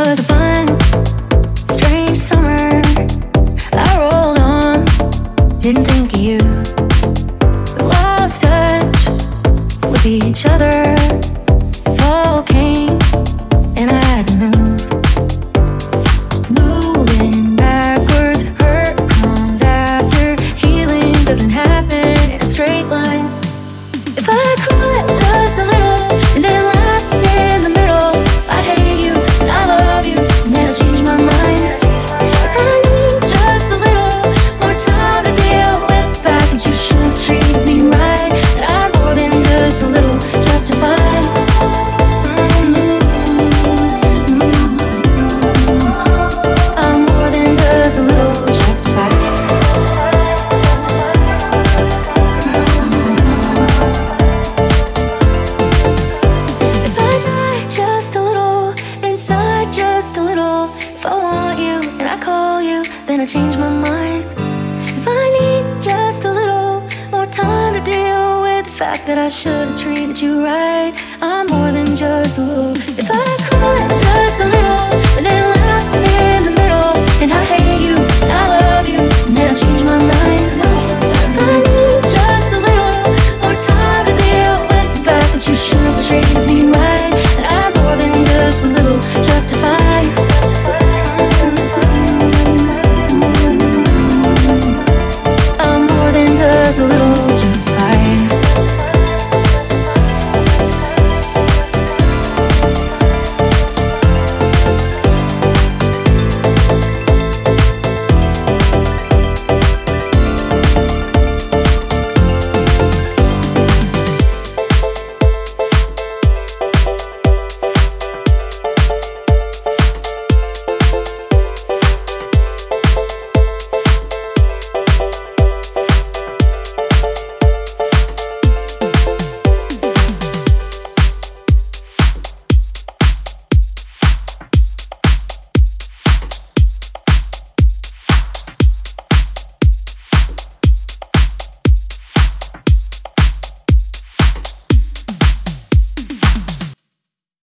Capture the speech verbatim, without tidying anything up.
was a fun, strange summer. I rolled on, didn't think of you. We lost touch with each other. Fall came and I had to move. Moving backwards, hurt comes after. Healing doesn't happen in a straight line. If I quit just a little and then laugh in the middle, I hate you and I love you and then I'll change my mind. If I need just a little more time to deal with the fact that you should treat me right, that I'm more than just a little justified. I'm more than just a little justified. If I die just a little, inside just a little, if I want you and I call you, then I change my mind. If I need just a little more time to deal with the fact that I should have treated you right, I'm more than just a little